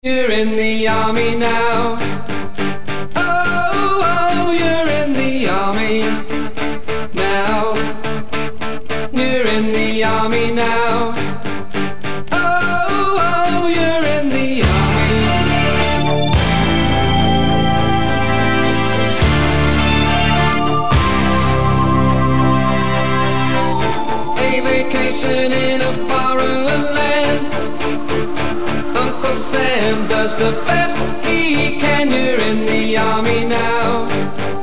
You're in the army now. Oh, oh, you're in the army now. You're in the army now. Oh, oh, you're in the army. A vacation in a foreign land. Uncle Sam does the best he can. You're in the army now.